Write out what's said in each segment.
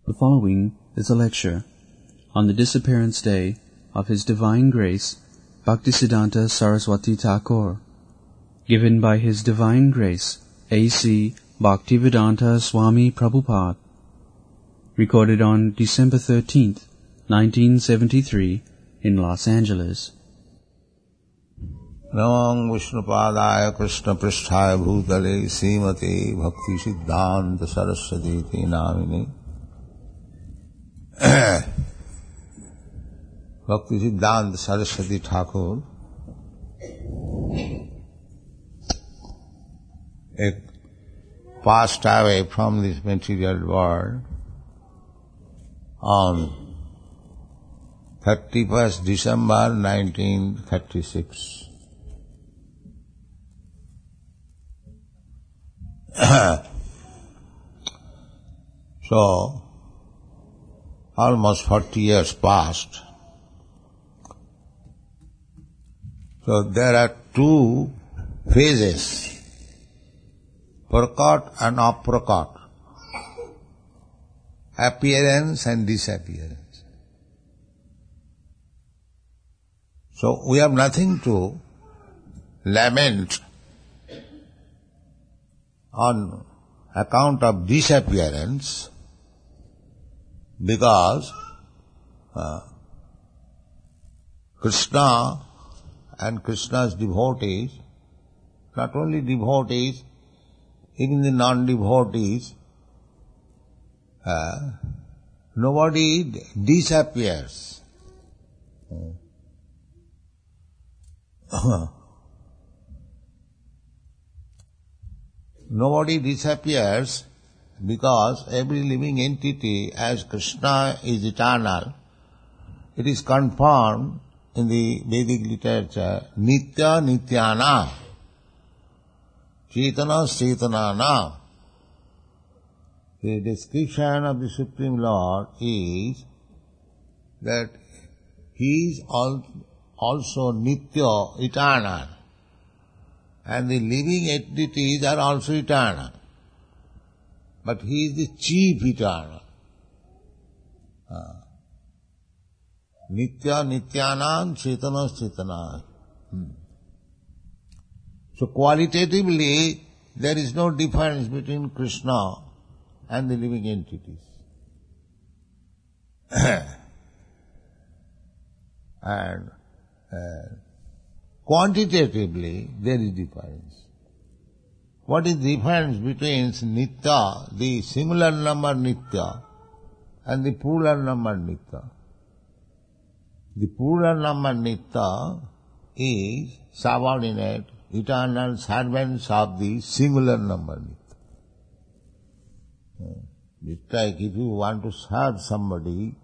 The following is a lecture on the disappearance day of His Divine Grace Bhaktisiddhanta Saraswati Thakur, given by His Divine Grace A.C. Bhaktivedanta Swami Prabhupada, recorded on December 13th, 1973 in Los Angeles. Namah Vishnupadaya Krishna Pristhaya Bhutale Srimati Bhakti Siddhanta Saraswati Namini Bhakti Siddhanta Saraswati Thakur passed away from this material world on 31st December 1936. So, almost 40 years passed. So there are two phases, prakat and aprakat, appearance and disappearance. So we have nothing to lament on account of disappearance, because Krishna and Krishna's devotees, not only devotees, even the non-devotees, nobody disappears. Nobody disappears because every living entity, as Krishna is eternal, it is confirmed in the Vedic literature, Nitya Nityana, Chaitana Chaitanana. The description of the Supreme Lord is that He is also Nitya, eternal, and the living entities are also eternal. But He is the chief eternal. Nitya Nityanam Chaitana Chaitana. So qualitatively, there is no difference between Krishna and the living entities. And quantitatively, there is difference. What is the difference between Nitya, the singular number Nitya, and the plural number Nitya? The plural number Nitya is subordinate, eternal servants of the singular number Nitya. It's like if you want to serve somebody,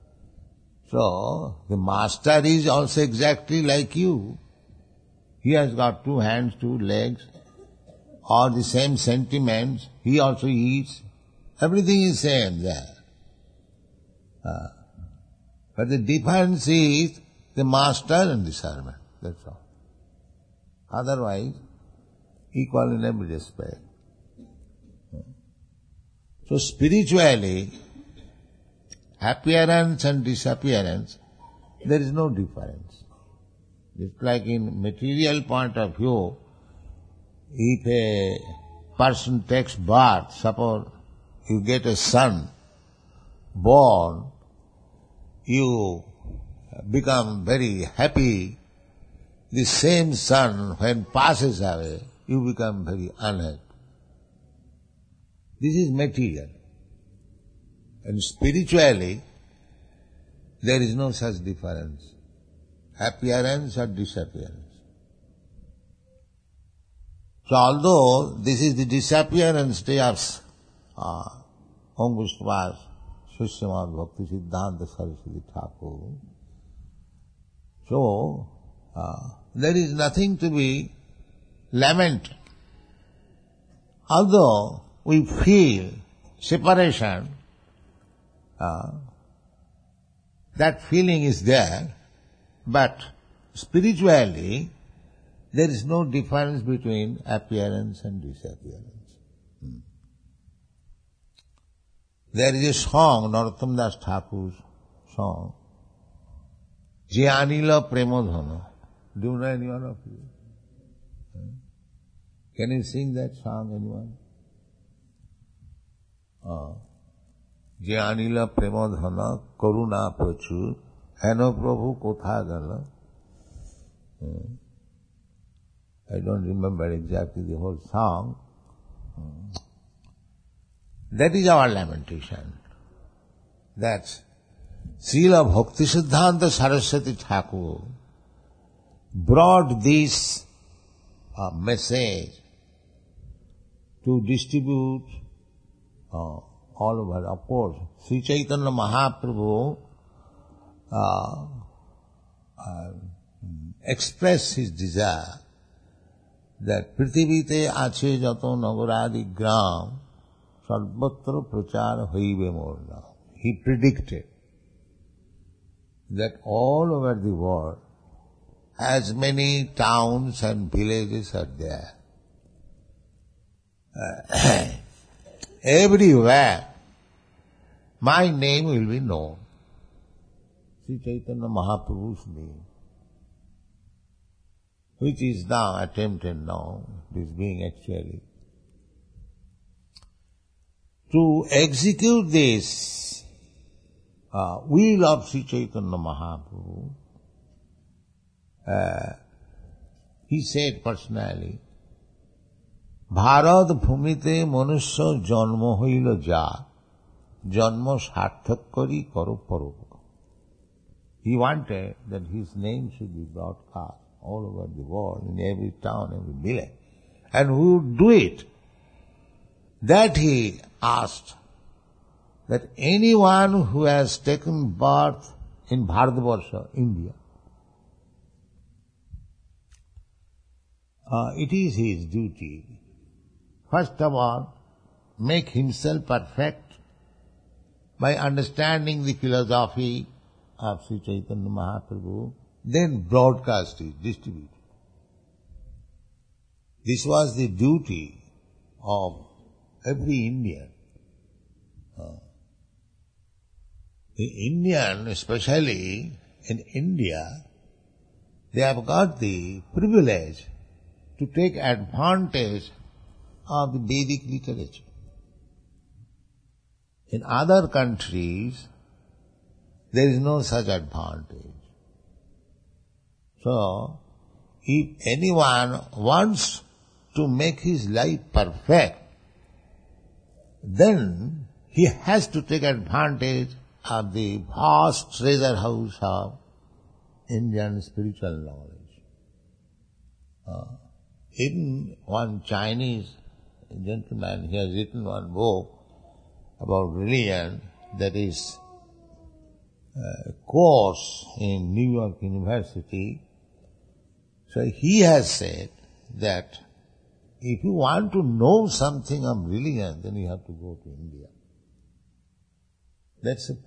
so the master is also exactly like you. He has got 2 hands, 2 legs, or the same sentiments, he also eats. Everything is same there. But the difference is the master and the servant, that's all. Otherwise, equal in every respect. So spiritually, appearance and disappearance, there is no difference. It's like in material point of view, if a person takes birth, suppose you get a son born, you become very happy. The same son, when passes away, you become very unhappy. This is material. And spiritually, there is no such difference. Appearance or disappearance. So although this is the disappearance day of Om Vishnupada Srimad Bhakti Siddhanta Saraswati Thakur, so there is nothing to be lamented. Although we feel separation, that feeling is there, but spiritually there is no difference between appearance and disappearance. There is a song, Narottam Das Thakur's song, Je Anila Premodhana. Do you know anyone of you? Can you sing that song, anyone? Je Anila Premodhana, Karuna Prachur, Heno Prabhu Kotha Gala. I don't remember exactly the whole song. That is our lamentation. That Srila Bhaktisiddhanta Saraswati Thakur brought this message to distribute all over. Of course, Sri Chaitanya Mahaprabhu expressed his desire that Prithivite Ache Jato Nagaradi Gram Sarvatra Prachar Hoibe Morna. He predicted that all over the world, as many towns and villages are there, everywhere my name will be known. Sri Chaitanya Mahaprabhu's name, which is now attempted now, it is being actually. To execute this will of Sri Chaitanya Mahaprabhu, he said personally, Bharat bhumite manusya janma hoila ja, janma sarthak kari karo paropa. He wanted that his name should be broadcast all over the world, in every town, every village. And who would do it? That he asked, that anyone who has taken birth in Bharatvarsha, India, it is his duty, first of all, make himself perfect by understanding the philosophy of Sri Chaitanya Mahaprabhu, then broadcast it, distribute it. This was the duty of every Indian. The Indian, especially in India, they have got the privilege to take advantage of the Vedic literature. In other countries, there is no such advantage. So, if anyone wants to make his life perfect, then he has to take advantage of the vast treasure house of Indian spiritual knowledge. Even one Chinese gentleman, he has written one book about religion, that is a course in New York University. So he has said that if you want to know something of religion, then you have to go to India. That's a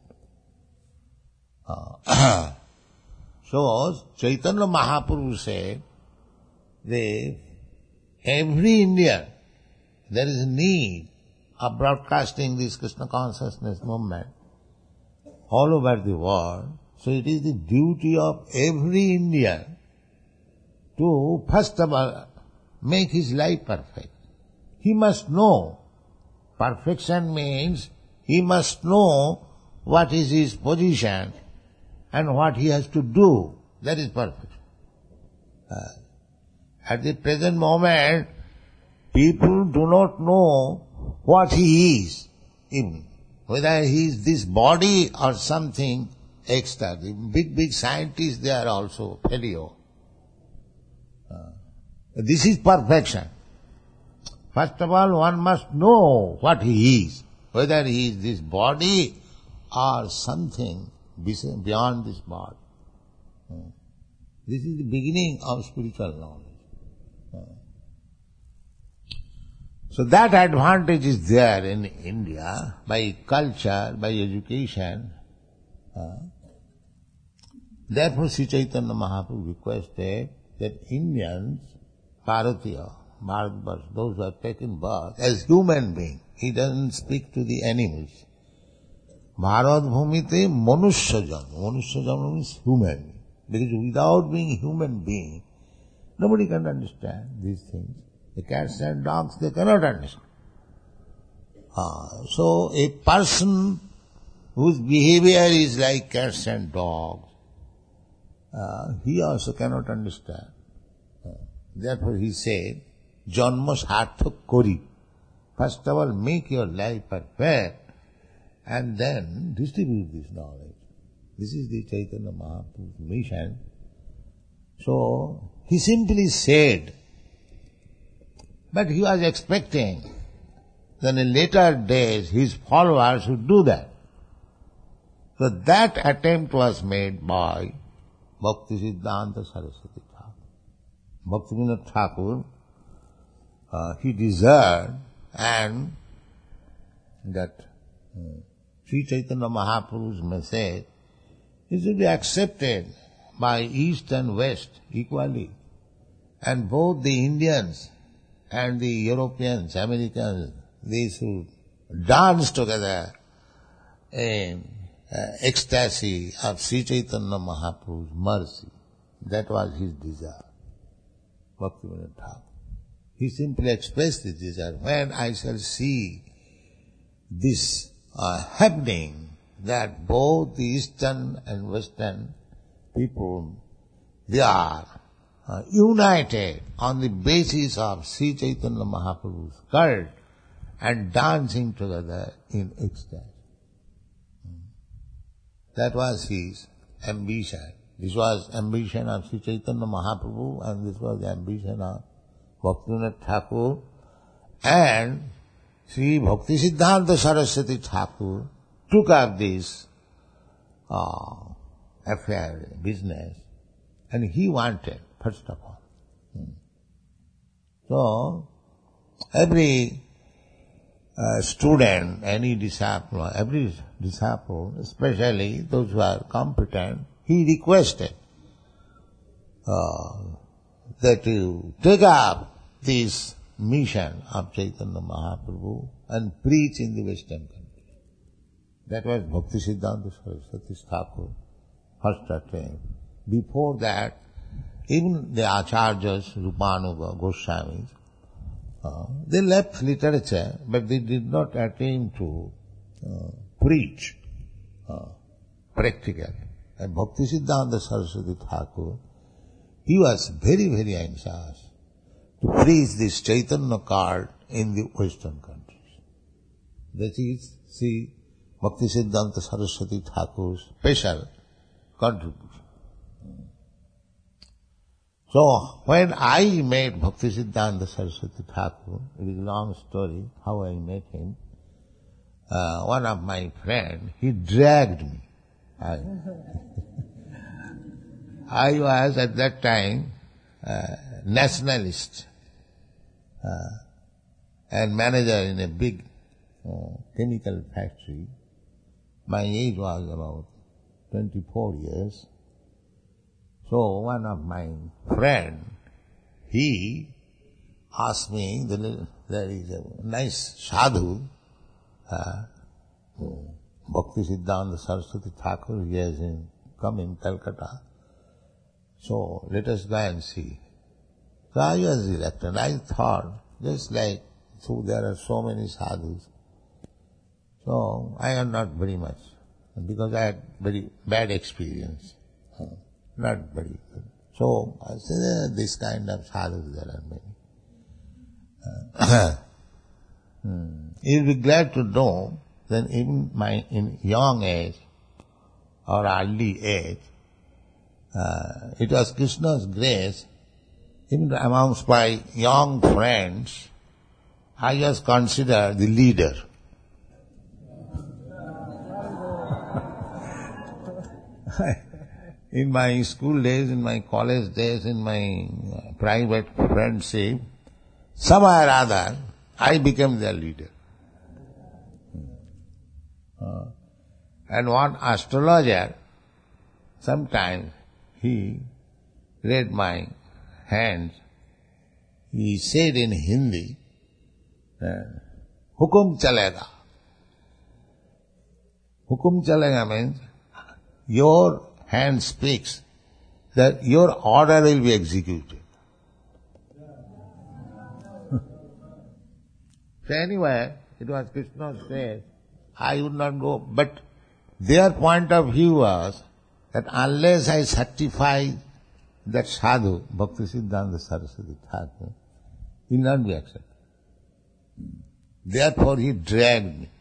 fact. So Chaitanya Mahaprabhu said that every Indian, there is a need of broadcasting this Krishna consciousness movement all over the world. So it is the duty of every Indian to first of all make his life perfect. He must know. Perfection means he must know what is his position and what he has to do. That is perfection. At the present moment, people do not know what he is, even whether he is this body or something extra. The big scientists, they are also failure. This is perfection. First of all, one must know what he is, whether he is this body or something beyond this body. This is the beginning of spiritual knowledge. So that advantage is there in India by culture, by education. Therefore Sri Chaitanya Mahaprabhu requested that Indians, Bharatiya, Bharatvarsh, those who have taken birth as human beings, he doesn't speak to the animals. Bharat Bhumite Manushya Janma. Manushya Janma means human. Because without being human being, nobody can understand these things. The cats and dogs, they cannot understand. So a person whose behavior is like cats and dogs, he also cannot understand. Therefore he said, Janma sarthak kori. First of all, make your life perfect and then distribute this knowledge. This is the Chaitanya Mahaprabhu's mission. So he simply said, but he was expecting that in later days his followers would do that. So that attempt was made by Bhaktisiddhanta Saraswati Thakur. Bhaktivinoda Thakur, he desired and that Sri Chaitanya Mahaprabhu's message is to be accepted by East and West equally. And both the Indians and the Europeans, Americans, they should dance together in ecstasy of Sri Chaitanya Mahaprabhu's mercy. That was his desire. Bhaktivinoda Thakur. He simply expressed his desire. When I shall see this happening, that both the Eastern and Western people, they are united on the basis of Sri Chaitanya Mahaprabhu's cult and dancing together in ecstasy. That was his ambition. This was ambition of Sri Chaitanya Mahaprabhu and this was the ambition of Bhaktivinoda Thakur, and Sri Bhaktisiddhanta Saraswati Thakur took up this affair, business, and he wanted, first of all. So, every student, any disciple, every disciple, especially those who are competent, he requested that you take up this mission of Chaitanya Mahaprabhu and preach in the Western countries. That was Bhaktisiddhanta Saraswati Thakur first attempt. Before that, even the Acharyas, Rupanuga, Goswamis, they left literature, but they did not attempt to preach practically. And Bhaktisiddhanta Saraswati Thakur, he was very, very anxious to preach this Chaitanya cult in the Western countries. That is, see, Bhaktisiddhanta Saraswati Thakur's special contribution. So, when I met Bhaktisiddhanta Saraswati Thakur, it is a long story how I met him, one of my friends, he dragged me. I was at that time nationalist and manager in a big chemical factory. My age was about 24 years. So one of my friend, he asked me, there is a nice sadhu, Bhaktisiddhanta Saraswati Thakur, he has come in Calcutta. So let us go and see. So I was reluctant. I thought, just like, so there are so many sadhus. So I am not very much, because I had very bad experience. Not very good. So I said, this kind of sadhus there are many. You'll be glad to know that even in young age or early age, it was Krishna's grace, even amongst my young friends, I was considered the leader. In my school days, in my college days, in my private friendship, somehow or other, I became their leader. And one astrologer, sometimes he read my hands. He said in Hindi, Hukum chalega. Hukum chalega means your hand speaks that your order will be executed. So anyway, it was Krishna's way. I would not go, but their point of view was that unless I certify that sadhu, Bhaktisiddhanta Saraswati Thakur, will not be accepted. Therefore he dragged me.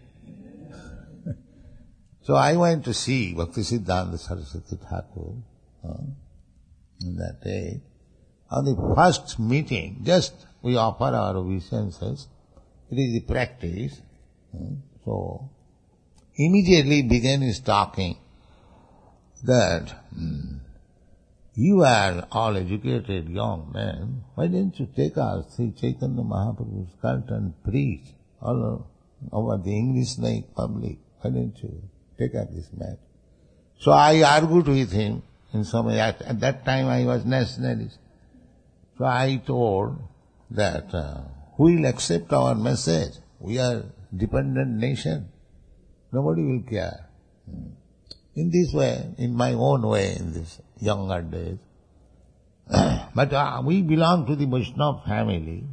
So I went to see Bhaktisiddhanta Saraswati Thakur on that day. On the first meeting, just we offer our obeisances. It is the practice. So immediately began his talking that you are all educated young men, why didn't you take us Sri Chaitanya Mahaprabhu's cult and preach all over the English public? Why didn't you take up this matter? So I argued with him in some way. At that time I was nationalist. So I told that who will accept our message? We are dependent nation. Nobody will care. In this way, in my own way, in these younger days. But we belong to the Vaishnava family.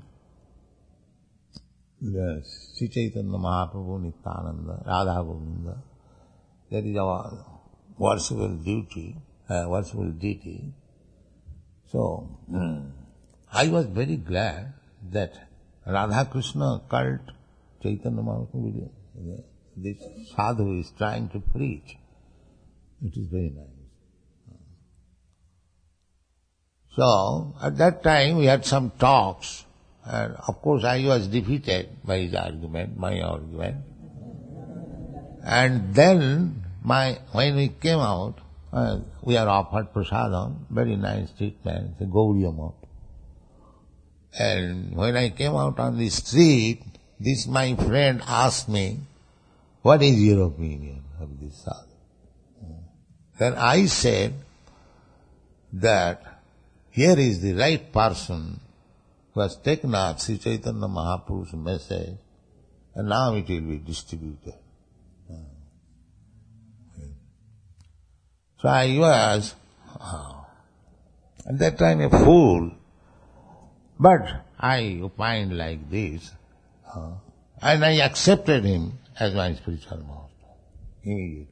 Yes, Sri Chaitanya Mahaprabhu, Nityananda, Radha Govinda. That is our worshipful duty, worshipful deity. So, I was very glad that Radha Krishna cult Chaitanya Mahaprabhu, this sadhu is trying to preach. It is very nice. So, at that time we had some talks, and of course I was defeated by his argument, my argument. And then, when we came out, we are offered prasadam, very nice treatment, it's a Gaudiya Math. And when I came out on the street, this my friend asked me, what is your opinion of this sadhu? Then I said that here is the right person who has taken up Sri Chaitanya Mahaprabhu's message and now it will be distributed. So I was, at that time, a fool, but I opined like this, and I accepted him as my spiritual master immediately.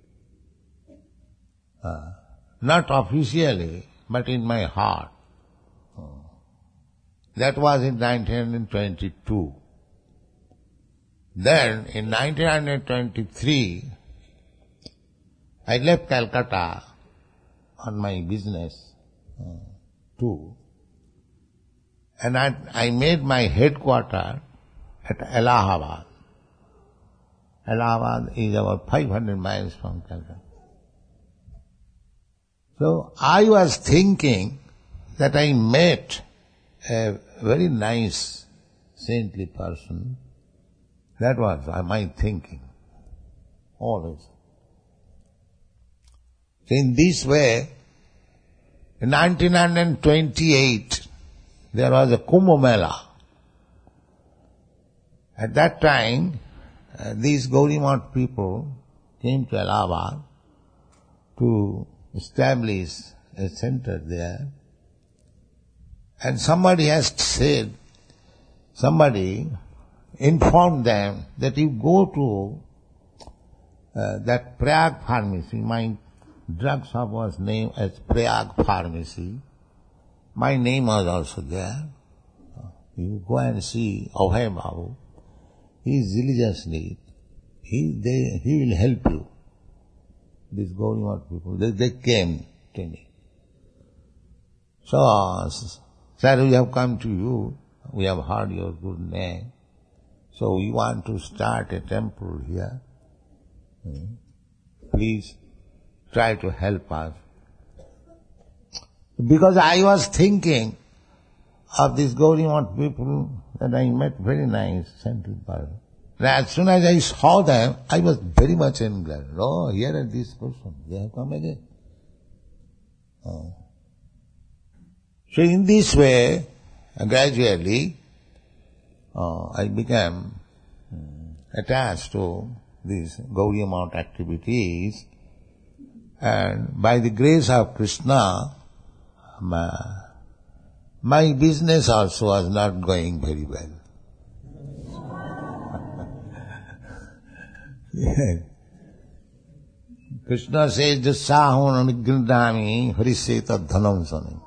Not officially, but in my heart. That was in 1922. Then, in 1923, I left Calcutta on my business too, and I made my headquarters at Allahabad. Allahabad is about 500 miles from Calcutta. So I was thinking that I met a very nice, saintly person. That was my thinking, always. So in this way, in 1928, there was a Kumbh Mela. At that time, these Gaudiya Math people came to Allahabad to establish a center there. And somebody informed them that you go to that Prayag pharmacy. My drug shop was named as Prayag Pharmacy. My name was also there. You go and see Abhay Babu. He is religiously, he will help you. These Gaudiya Math people, they came to me. So, sir, we have come to you, we have heard your good name, so we want to start a temple here. Please try to help us. Because I was thinking of these Gaudiya Math people that I met, very nice, saintly person. As soon as I saw them, I was very much glad. Oh, here are this person, they have come again. So in this way, gradually, I became attached to these Gaudiya Math activities, and by the grace of Krishna, my business also was not going very well. Yes. Krishna says, Jasahon anigridami hariseta dhanam sami.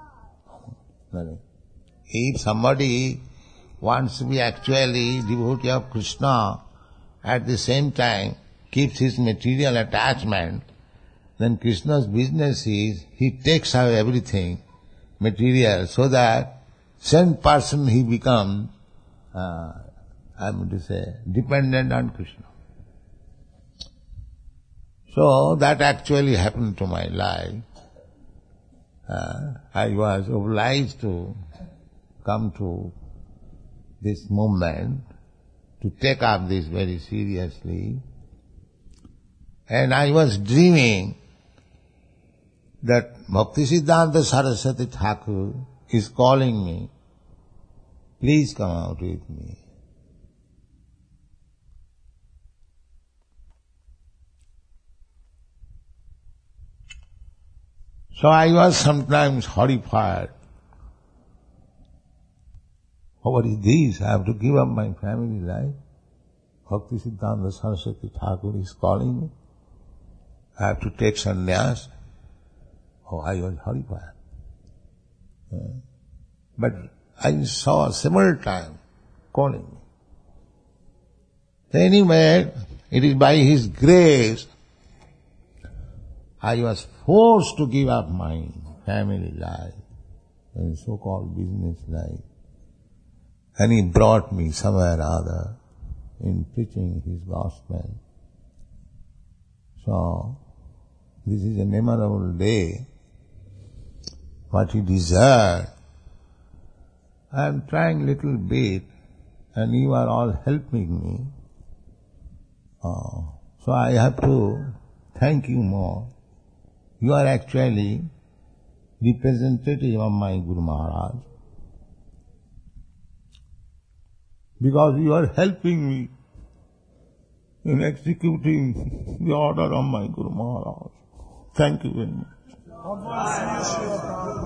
If somebody wants to be actually devotee of Krishna, at the same time keeps his material attachment, then Krishna's business is, he takes away everything material so that same person he becomes, dependent on Krishna. So that actually happened to my life. I was obliged to come to this movement, to take up this very seriously. And I was dreaming that Bhaktisiddhanta Saraswati Thakur is calling me, please come out with me. So I was sometimes horrified. Oh, what is this? I have to give up my family life. Bhaktisiddhanta Saraswati Thakur is calling me. I have to take sannyas. Oh, I was horrified. But I saw several times calling me. Anyway, it is by His grace I was forced to give up my family life and so-called business life. And He brought me somewhere or other in preaching His gospel. So, this is a memorable day. What He deserved. I am trying little bit and you are all helping me. So I have to thank you more. You are actually representative of my Guru Maharaj. Because you are helping me in executing the order of my Guru Maharaj. Thank you very much.